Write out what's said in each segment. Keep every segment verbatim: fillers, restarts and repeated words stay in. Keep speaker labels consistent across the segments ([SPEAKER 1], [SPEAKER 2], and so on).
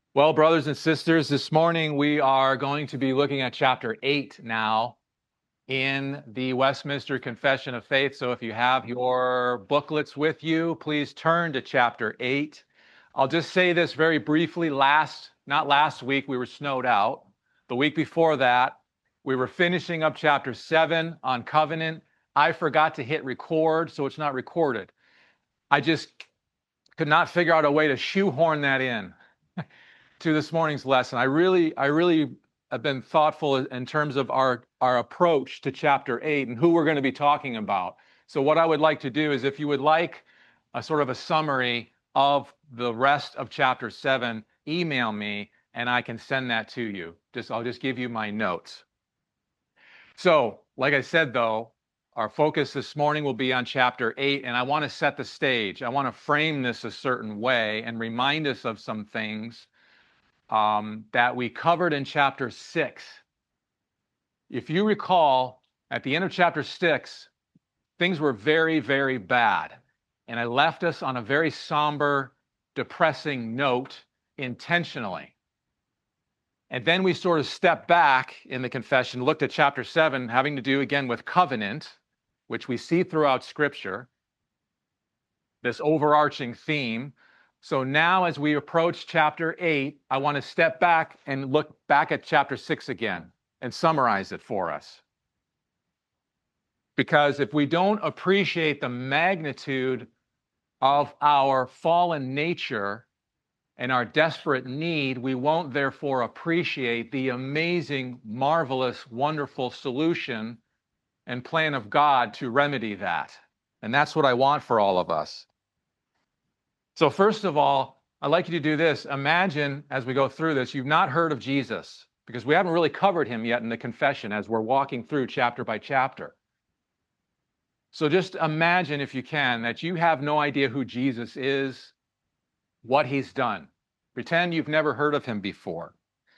[SPEAKER 1] Well, brothers and sisters, this morning we are going to be looking at chapter eight now in the Westminster Confession of Faith. So if you have your booklets with you, please turn to chapter eight. I'll just say this very briefly. Last, not last week, we were snowed out. The week before that, we were finishing up chapter seven on covenant. I forgot to hit record, so it's not recorded. I just could not figure out a way to shoehorn that in to this morning's lesson. I really, I really have been thoughtful in terms of our, our approach to chapter eight and who we're going to be talking about. So what I would like to do is, if you would like a sort of a summary of the rest of chapter seven, email me and I can send that to you. Just, I'll just give you my notes. So, like I said, though, our focus this morning will be on chapter eight, and I want to set the stage. I want to frame this a certain way and remind us of some things Um, that we covered in chapter six. If you recall, at the end of chapter six, things were very, very bad. And I left us on a very somber, depressing note intentionally. And then we sort of stepped back in the confession, looked at chapter seven, having to do again with covenant, which we see throughout Scripture, this overarching theme. So now as we approach chapter eight, I want to step back and look back at chapter six again and summarize it for us. Because if we don't appreciate the magnitude of our fallen nature and our desperate need, we won't therefore appreciate the amazing, marvelous, wonderful solution and plan of God to remedy that. And that's what I want for all of us. So first of all, I'd like you to do this. Imagine, as we go through this, you've not heard of Jesus, because we haven't really covered him yet in the confession as we're walking through chapter by chapter. So just imagine, if you can, that you have no idea who Jesus is, what he's done. Pretend you've never heard of him before.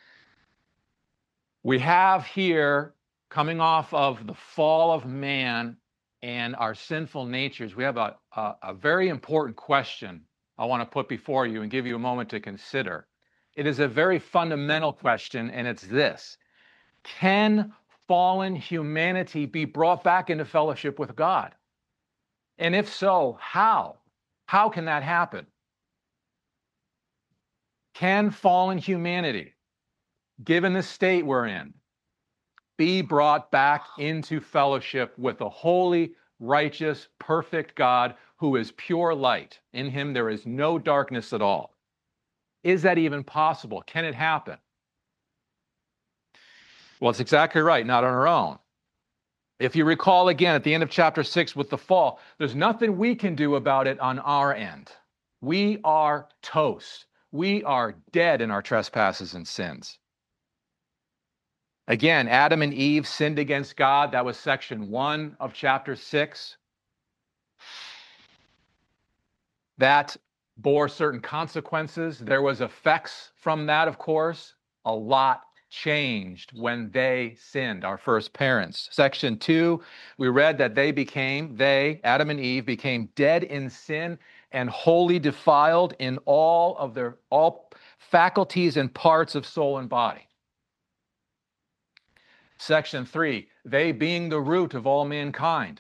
[SPEAKER 1] We have here, coming off of the fall of man and our sinful natures, we have a, a, a very important question I want to put before you and give you a moment to consider. It is a very fundamental question, and it's this: can fallen humanity be brought back into fellowship with God? And if so, how? How can that happen? Can fallen humanity, given the state we're in, be brought back into fellowship with the holy, righteous, perfect God who is pure light? In him there is no darkness at all. Is that even possible? Can it happen? Well, it's exactly right, not on our own. If you recall again at the end of chapter six with the fall, there's nothing we can do about it on our end. We are toast. We are dead in our trespasses and sins. Again, Adam and Eve sinned against God. That was section one of chapter six. That bore certain consequences. There was effects from that, of course. A lot changed when they sinned, our first parents. Section two, we read that they became, they, Adam and Eve, became dead in sin and wholly defiled in all of their, all faculties and parts of soul and body. Section three, they being the root of all mankind.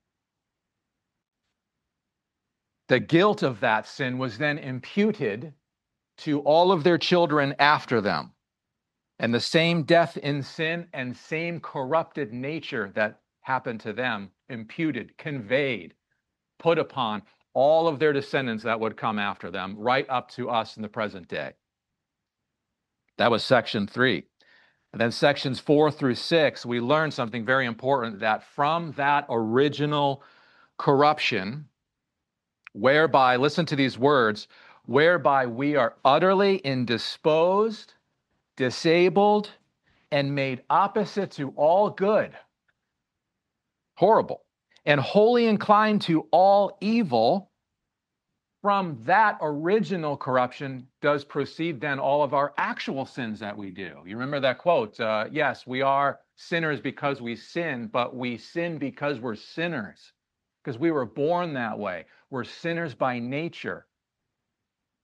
[SPEAKER 1] The guilt of that sin was then imputed to all of their children after them. And the same death in sin and same corrupted nature that happened to them, imputed, conveyed, put upon all of their descendants that would come after them, right up to us in the present day. That was section three. And then sections four through six, we learned something very important, that from that original corruption, whereby, listen to these words, whereby we are utterly indisposed, disabled, and made opposite to all good. Horrible. And wholly inclined to all evil. From that original corruption does proceed then all of our actual sins that we do. You remember that quote? Uh, yes, we are sinners because we sin, but we sin because we're sinners, because we were born that way. We're sinners by nature.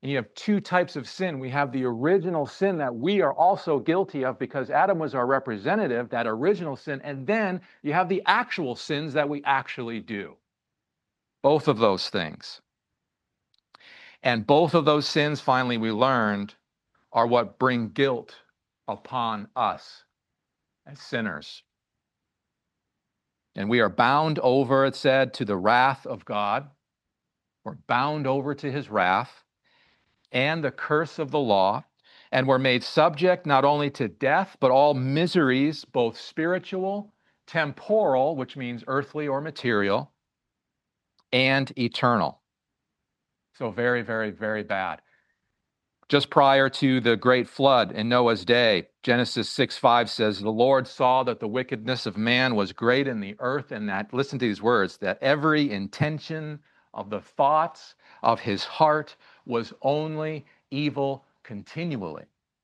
[SPEAKER 1] And you have two types of sin. We have the original sin that we are also guilty of because Adam was our representative, that original sin. And then you have the actual sins that we actually do. Both of those things. And both of those sins, finally, we learned, are what bring guilt upon us as sinners. And we are bound over, it said, to the wrath of God. We're bound over to his wrath and the curse of the law, and we're made subject not only to death, but all miseries, both spiritual, temporal, which means earthly or material, and eternal. So very, very, very bad. Just prior to the great flood in Noah's day, Genesis six five says, the Lord saw that the wickedness of man was great in the earth, and that, listen to these words, that every intention of the thoughts of his heart was only evil continually.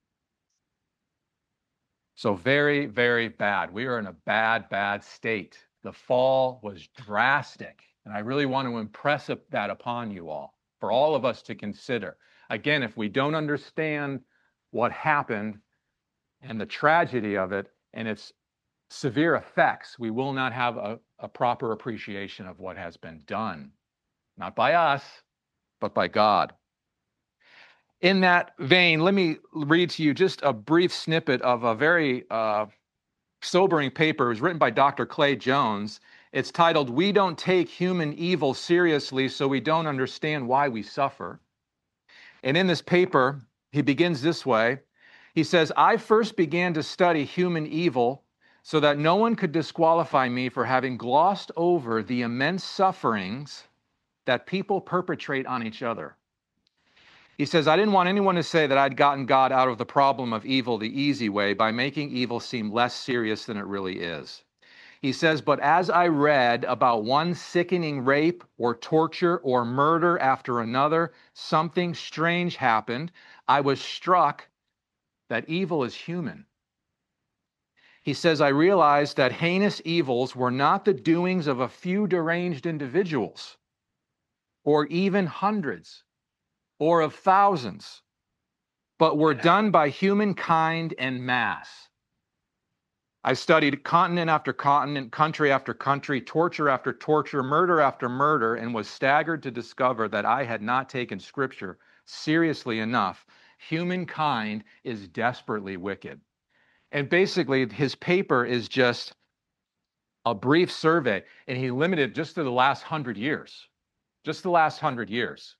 [SPEAKER 1] So very, very bad. We are in a bad, bad state. The fall was drastic. And I really want to impress that upon you all, for all of us to consider. Again, if we don't understand what happened and the tragedy of it and its severe effects, we will not have a, a proper appreciation of what has been done. Not by us, but by God. In that vein, let me read to you just a brief snippet of a very uh, sobering paper. It was written by Doctor Clay Jones. It's titled, "We Don't Take Human Evil Seriously, So We Don't Understand Why We Suffer." And in this paper, he begins this way. He says, "I first began to study human evil so that no one could disqualify me for having glossed over the immense sufferings that people perpetrate on each other." He says, "I didn't want anyone to say that I'd gotten God out of the problem of evil the easy way by making evil seem less serious than it really is." He says, "But as I read about one sickening rape or torture or murder after another, something strange happened. I was struck that evil is human." He says, "I realized that heinous evils were not the doings of a few deranged individuals, or even hundreds, or of thousands, but were done by humankind en masse. I studied continent after continent, country after country, torture after torture, murder after murder, and was staggered to discover that I had not taken Scripture seriously enough. Humankind is desperately wicked." And basically, his paper is just a brief survey, and he limited just to the last hundred years, just the last hundred years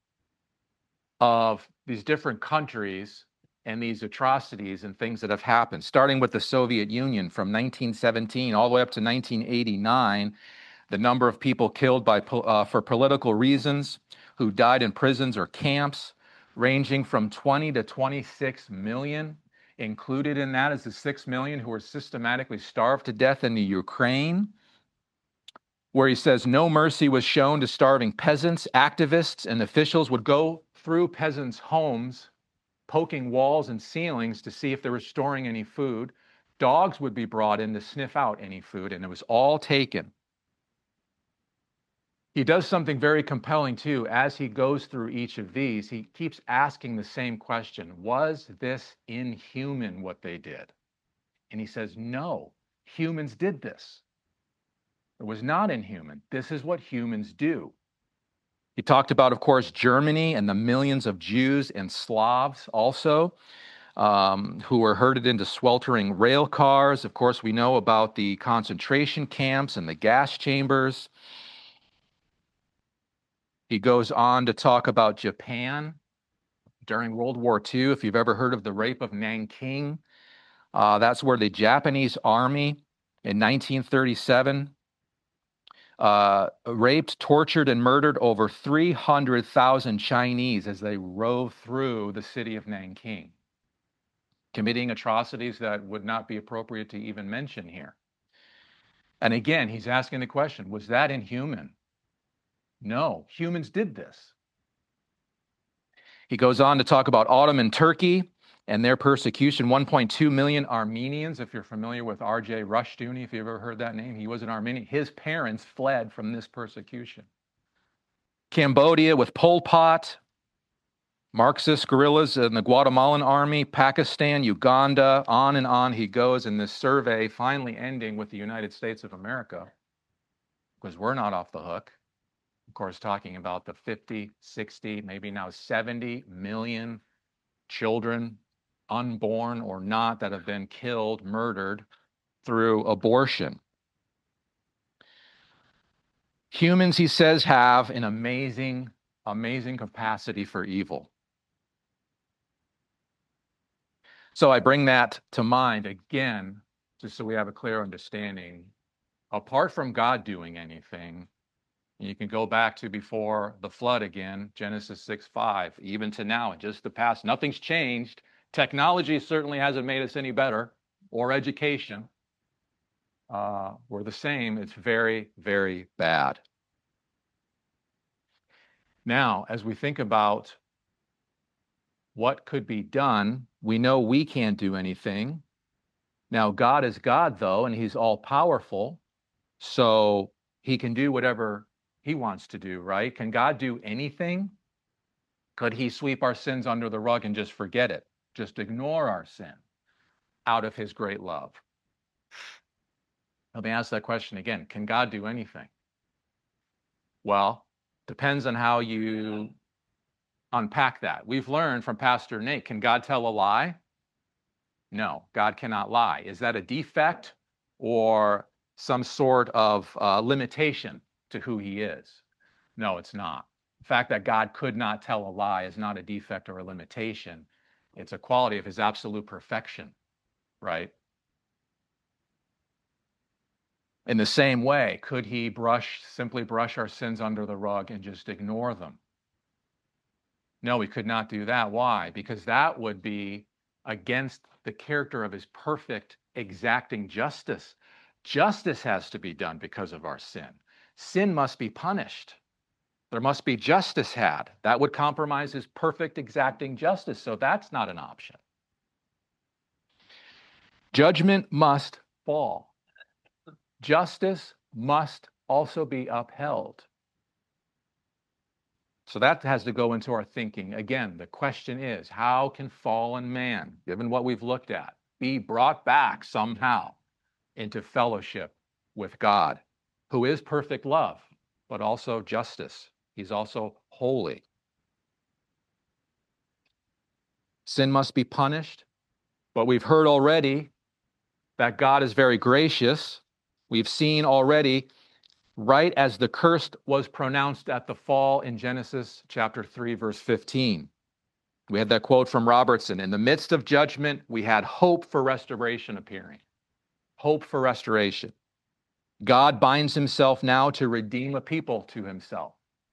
[SPEAKER 1] of these different countries and these atrocities and things that have happened, starting with the Soviet Union from nineteen seventeen all the way up to nineteen eighty-nine, the number of people killed by, uh, for political reasons, who died in prisons or camps, ranging from twenty to twenty-six million. Included in that is the six million who were systematically starved to death in the Ukraine, where he says no mercy was shown to starving peasants. Activists and officials would go through peasants' homes, poking walls and ceilings to see if they were storing any food. Dogs would be brought in to sniff out any food, and it was all taken. He does something very compelling too. As he goes through each of these, he keeps asking the same question: was this inhuman what they did? And he says, no, humans did this. It was not inhuman. This is what humans do. He talked about, of course, Germany and the millions of Jews and Slavs also, um, who were herded into sweltering rail cars. Of course, we know about the concentration camps and the gas chambers. He goes on to talk about Japan during World War Two. If you've ever heard of the rape of Nanking, uh, that's where the Japanese army in nineteen thirty-seven Uh, raped, tortured, and murdered over three hundred thousand Chinese as they rove through the city of Nanking, committing atrocities that would not be appropriate to even mention here. And again, he's asking the question, was that inhuman? No, humans did this. He goes on to talk about Ottoman Turkey and their persecution. one point two million Armenians, if you're familiar with R J Rushdoony, if you've ever heard that name, he was an Armenian. His parents fled from this persecution. Cambodia with Pol Pot, Marxist guerrillas in the Guatemalan army, Pakistan, Uganda, on and on he goes in this survey, finally ending with the United States of America, because we're not off the hook. Of course, talking about the fifty, sixty, maybe now seventy million children, unborn or not, that have been killed, murdered through abortion. Humans, he says, have an amazing, amazing capacity for evil. So I bring that to mind again, just so we have a clear understanding. Apart from God doing anything, you can go back to before the flood again, Genesis six five, even to now, in just the past, nothing's changed. Technology certainly hasn't made us any better, or education. Uh, we're the same. It's very, very bad. Now, as we think about what could be done, we know we can't do anything. Now, God is God, though, and he's all-powerful, so he can do whatever he wants to do, right? Can God do anything? Could he sweep our sins under the rug and just forget it, just ignore our sin out of his great love? Let me ask that question again. Can God do anything? Well, depends on how you unpack that. We've learned from Pastor Nate, can God tell a lie? No, God cannot lie. Is that a defect or some sort of uh, limitation to who he is? No, it's not. The fact that God could not tell a lie is not a defect or a limitation. It's a quality of his absolute perfection, right? In the same way, could he brush, simply brush our sins under the rug and just ignore them? No, he could not do that. Why? Because that would be against the character of his perfect, exacting justice. Justice has to be done because of our sin. Sin must be punished. There must be justice had. That would compromise his perfect, exacting justice. So that's not an option. Judgment must fall. Justice must also be upheld. So that has to go into our thinking. Again, the question is, how can fallen man, given what we've looked at, be brought back somehow into fellowship with God, who is perfect love, but also justice? He's also holy. Sin must be punished, but we've heard already that God is very gracious. We've seen already, right as the curse was pronounced at the fall in Genesis chapter three, verse fifteen. We had that quote from Robertson. In the midst of judgment, we had hope for restoration appearing. Hope for restoration. God binds himself now to redeem a people to himself.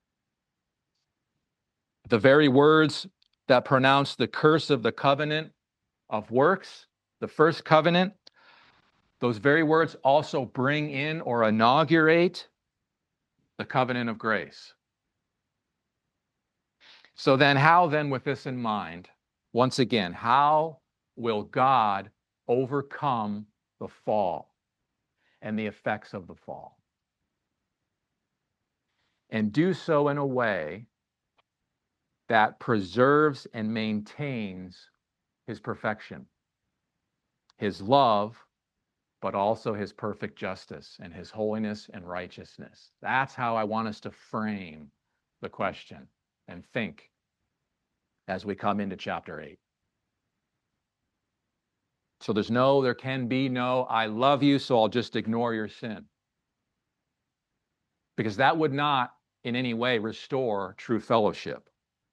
[SPEAKER 1] The very words that pronounce the curse of the covenant of works, the first covenant, those very words also bring in or inaugurate the covenant of grace. So then, how then, with this in mind, once again, how will God overcome the fall and the effects of the fall? And do so in a way that preserves and maintains his perfection, his love, but also his perfect justice and his holiness and righteousness. That's how I want us to frame the question and think as we come into chapter eight. So there's no, there can be no, I love you, so I'll just ignore your sin. Because that would not in any way restore true fellowship.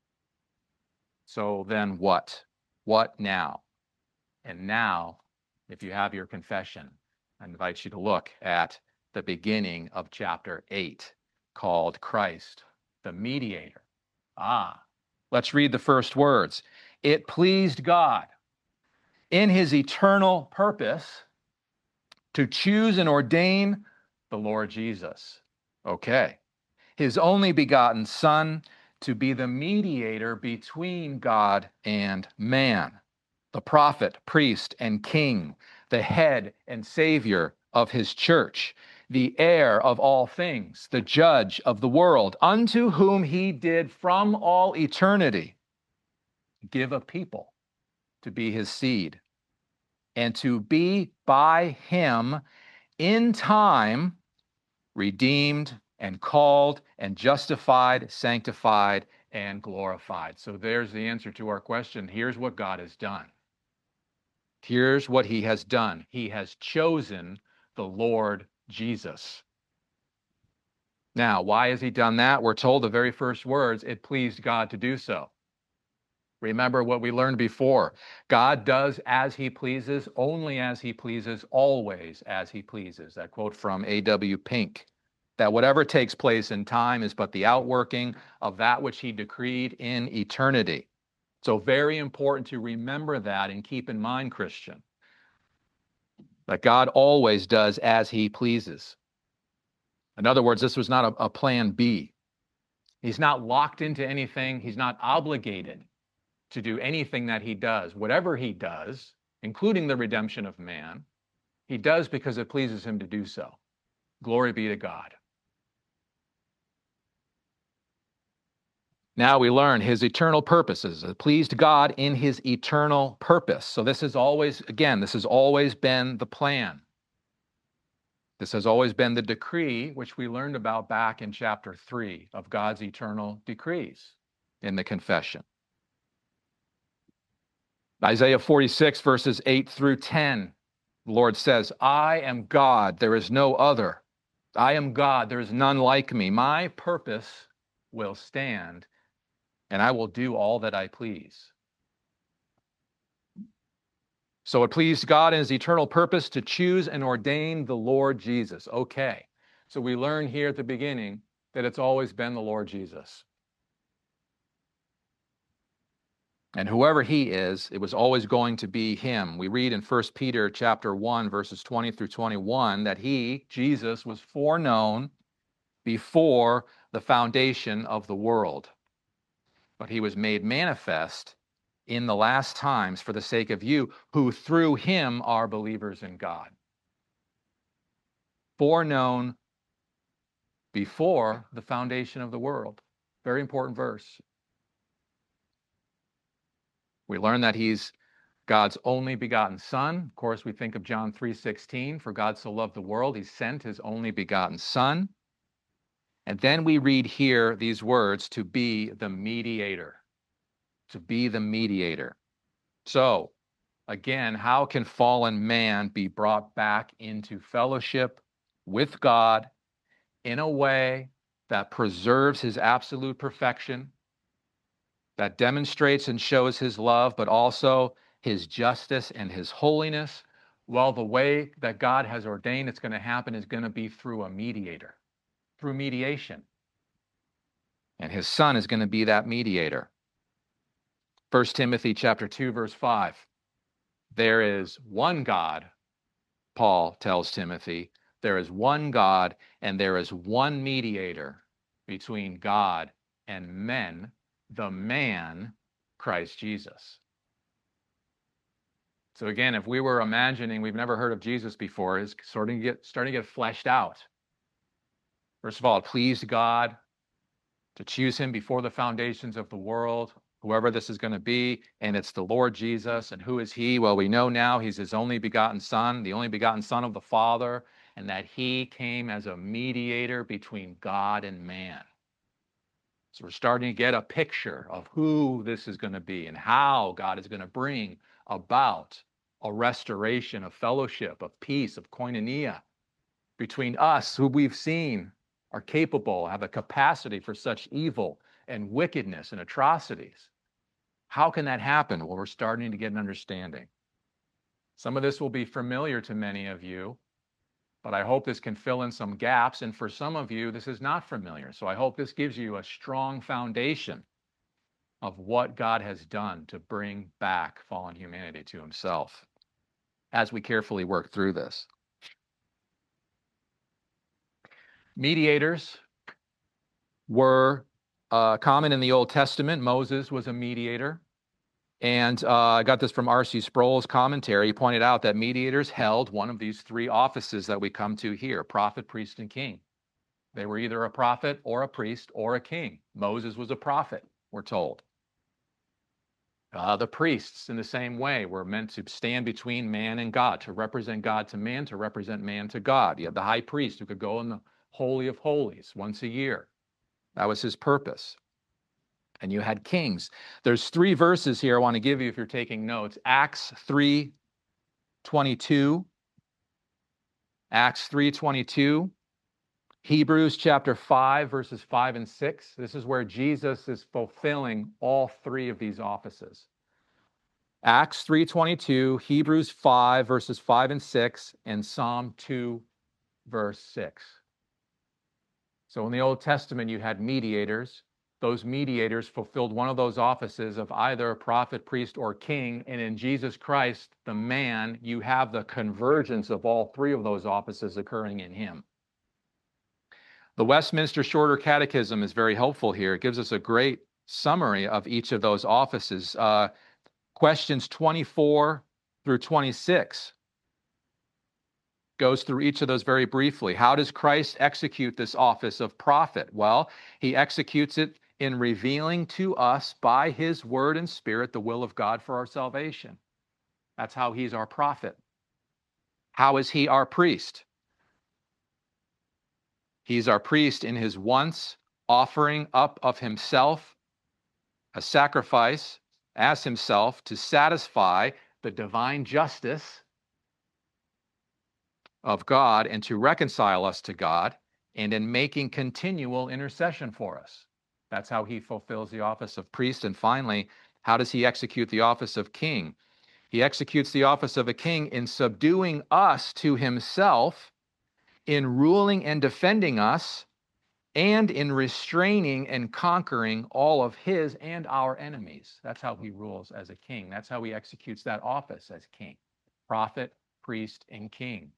[SPEAKER 1] So then what? What now? And now, if you have your confession, I invite you to look at the beginning of chapter eight, called Christ, the mediator. Ah, let's read the first words. It pleased God in his eternal purpose to choose and ordain the Lord Jesus. Okay. His only begotten Son to be the mediator between God and man, the prophet, priest, and king, the head and savior of his church, the heir of all things, the judge of the world, unto whom he did from all eternity give a people to be his seed, and to be by him in time redeemed and called and justified, sanctified, and glorified. So there's the answer to our question. Here's what God has done. Here's what he has done. He has chosen the Lord Jesus. Now, why has he done that? We're told the very first words, it pleased God to do so. Remember what we learned before. God does as he pleases, only as he pleases, always as he pleases. That quote from A W Pink. That whatever takes place in time is but the outworking of that which he decreed in eternity. So very important to remember that and keep in mind, Christian, that God always does as he pleases. In other words, this was not a, a plan B. He's not locked into anything. He's not obligated to do anything that he does. Whatever he does, including the redemption of man, he does because it pleases him to do so. Glory be to God. Now we learn his eternal purposes. It pleased God in his eternal purpose. So this has always, again, this has always been the plan. This has always been the decree, which we learned about back in chapter three of God's eternal decrees in the confession. Isaiah forty-six, verses eight through ten, the Lord says, I am God, there is no other. I am God, there is none like me. My purpose will stand, and I will do all that I please. So it pleased God in his eternal purpose to choose and ordain the Lord Jesus. Okay, so we learn here at the beginning that it's always been the Lord Jesus. And whoever he is, it was always going to be him. We read in First Peter chapter one, verses twenty through twenty-one, that he, Jesus, was foreknown before the foundation of the world. But he was made manifest in the last times for the sake of you, who through him are believers in God. Foreknown before the foundation of the world. Very important verse. We learn that he's God's only begotten Son. Of course, we think of John three sixteen, for God so loved the world, he sent his only begotten Son. And then we read here these words, to be the mediator. To be the mediator. So, again, how can fallen man be brought back into fellowship with God in a way that preserves his absolute perfection, that demonstrates and shows his love, but also his justice and his holiness? Well, the way that God has ordained it's going to happen is going to be through a mediator, through mediation. And his Son is going to be that mediator. First Timothy chapter two, verse five. There is one God, Paul tells Timothy, there is one God and there is one mediator between God and men, the man, Christ Jesus. So again, if we were imagining, we've never heard of Jesus before, it's starting to get, starting to get fleshed out. First of all, it pleased God to choose him before the foundations of the world, whoever this is going to be, and it's the Lord Jesus. And who is he? Well, we know now he's his only begotten Son, the only begotten Son of the Father, and that he came as a mediator between God and man. So we're starting to get a picture of who this is going to be and how God is going to bring about a restoration of fellowship, of peace, of koinonia between us, who we've seen are capable, have a capacity for such evil and wickedness and atrocities. How can that happen? Well, we're starting to get an understanding. Some of this will be familiar to many of you, but I hope this can fill in some gaps. And for some of you, this is not familiar. So I hope this gives you a strong foundation of what God has done to bring back fallen humanity to himself as we carefully work through this. Mediators were uh, common in the Old Testament. Moses was a mediator. And uh, I got this from R C Sproul's commentary. He pointed out that mediators held one of these three offices that we come to here, prophet, priest, and king. They were either a prophet or a priest or a king. Moses was a prophet, we're told. Uh, the priests, in the same way, were meant to stand between man and God, to represent God to man, to represent man to God. You had the high priest who could go in the Holy of Holies once a year. That was his purpose. And you had kings. There's three verses here I want to give you if you're taking notes. Acts three twenty-two. Acts three twenty-two. Hebrews chapter five, verses five and six. This is where Jesus is fulfilling all three of these offices. Acts three twenty-two, Hebrews five, verses five and six, and Psalm two, verse six. So in the Old Testament, you had mediators. Those mediators fulfilled one of those offices of either a prophet, priest, or king. And in Jesus Christ, the man, you have the convergence of all three of those offices occurring in him. The Westminster Shorter Catechism is very helpful here. It gives us a great summary of each of those offices. Uh, questions twenty-four through twenty-six goes through each of those very briefly. How does Christ execute this office of prophet? Well, he executes it in revealing to us by his word and spirit the will of God for our salvation. That's how he's our prophet. How is he our priest? He's our priest in his once offering up of himself, a sacrifice as himself to satisfy the divine justice of God and to reconcile us to God, and in making continual intercession for us. That's how he fulfills the office of priest. And finally, how does he execute the office of king? He executes the office of a king in subduing us to himself, in ruling and defending us, and in restraining and conquering all of his and our enemies. That's how he rules as a king. That's how he executes that office as king, prophet, priest, and king.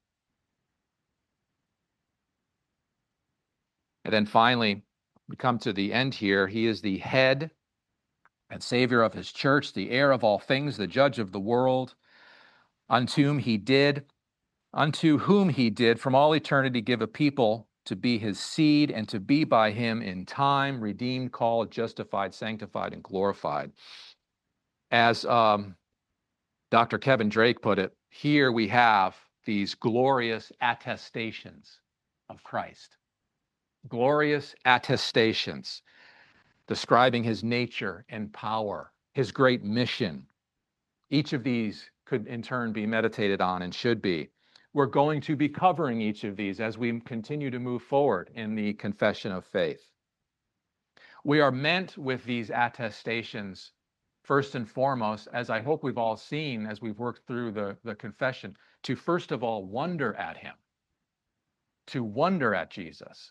[SPEAKER 1] And then finally, we come to the end here. He is the head and savior of his church, the heir of all things, the judge of the world, unto whom he did, unto whom he did from all eternity give a people to be his seed and to be by him in time, redeemed, called, justified, sanctified, and glorified. As um, Doctor Kevin Drake put it, here we have these glorious attestations of Christ. Glorious attestations describing his nature and power, his great mission. Each of these could in turn be meditated on and should be. We're going to be covering each of these as we continue to move forward in the confession of faith. We are meant with these attestations, first and foremost, as I hope we've all seen as we've worked through the, the confession, to first of all wonder at him, to wonder at Jesus.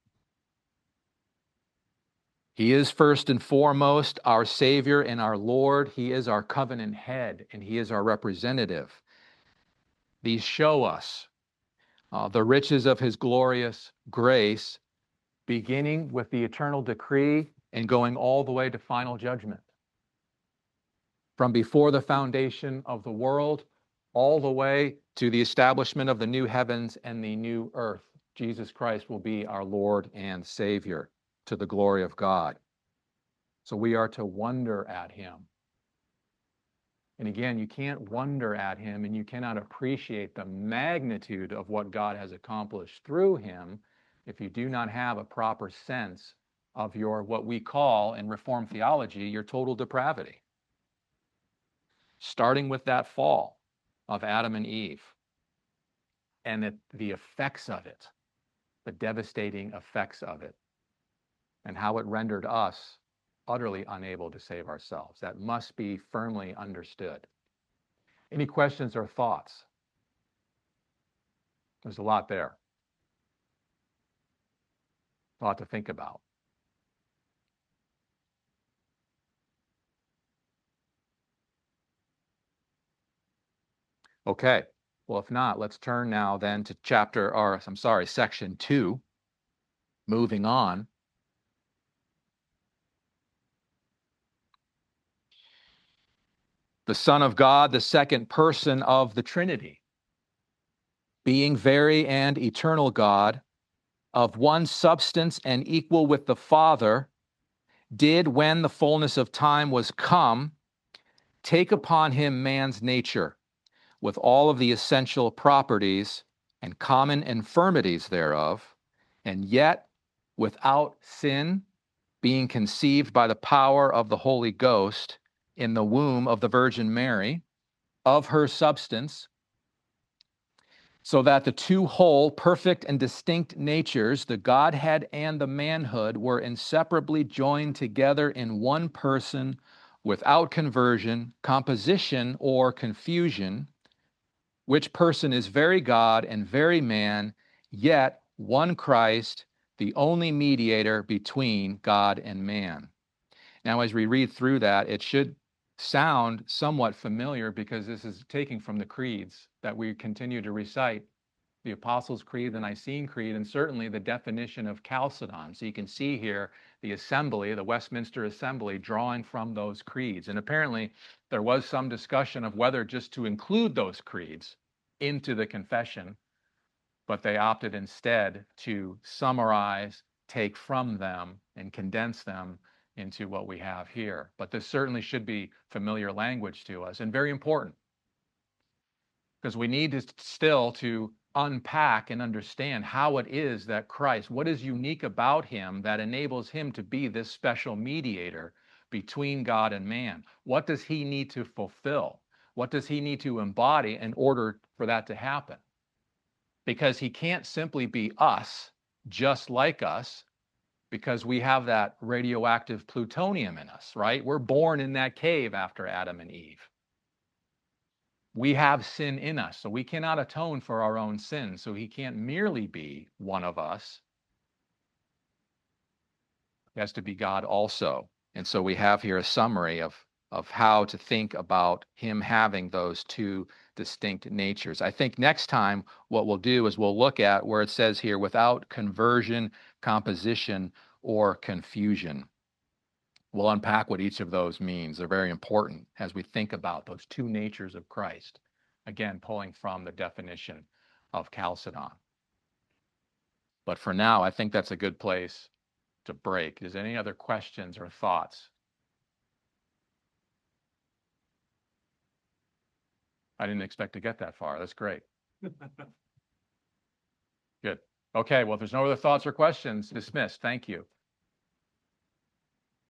[SPEAKER 1] He is first and foremost our Savior and our Lord. He is our covenant head, and he is our representative. These show us uh, the riches of his glorious grace, beginning with the eternal decree and going all the way to final judgment. From before the foundation of the world, all the way to the establishment of the new heavens and the new earth, Jesus Christ will be our Lord and Savior, to the glory of God. So we are to wonder at him. And again, you can't wonder at him and you cannot appreciate the magnitude of what God has accomplished through him if you do not have a proper sense of your, what we call in Reformed theology, your total depravity. Starting with that fall of Adam and Eve and the, the effects of it, the devastating effects of it, and how it rendered us utterly unable to save ourselves. That must be firmly understood. Any questions or thoughts? There's a lot there. A lot to think about. Okay, well, if not, let's turn now then to chapter, or I'm sorry, section two, moving on. The Son of God, the second person of the Trinity, being very and eternal God, of one substance and equal with the Father, did, when the fullness of time was come,
[SPEAKER 2] take upon him man's nature, with all of the essential properties and common infirmities thereof, and yet without sin, being conceived by the power of the Holy Ghost in the womb of the Virgin Mary, of her substance, so that the two whole, perfect and distinct natures, the Godhead and the manhood, were inseparably joined together in one person, without conversion, composition, or confusion, which person is very God and very man, yet one Christ, the only mediator between God and man. Now, as we read through that, it should sound somewhat familiar because this is taking from the creeds that we continue to recite, the Apostles' Creed, the Nicene Creed, and certainly the definition of Chalcedon. So you can see here the assembly, the Westminster Assembly, drawing from those creeds. And apparently there was some discussion of whether just to include those creeds into the confession, but they opted instead to summarize, take from them, and condense them into what we have here. But this certainly should be familiar language to us and very important, because we need to still to unpack and understand how it is that Christ, what is unique about him that enables him to be this special mediator between God and man? What does he need to fulfill? What does he need to embody in order for that to happen? Because he can't simply be us, just like us, because we have that radioactive plutonium in us, right? We're born in that cave after Adam and Eve. We have sin in us, so we cannot atone for our own sins. So he can't merely be one of us. He has to be God also. And so we have here a summary of, of how to think about him having those two distinct natures. I think next time what we'll do is we'll look at where it says here, without conversion, composition, or confusion. We'll unpack what each of those means. They're very important as we think about those two natures of Christ. Again, pulling from the definition of Chalcedon. But for now, I think that's a good place to break. Is there any other questions or thoughts? I didn't expect to get that far. That's great. Good. Okay, well, if there's no other thoughts or questions, dismissed. Thank you.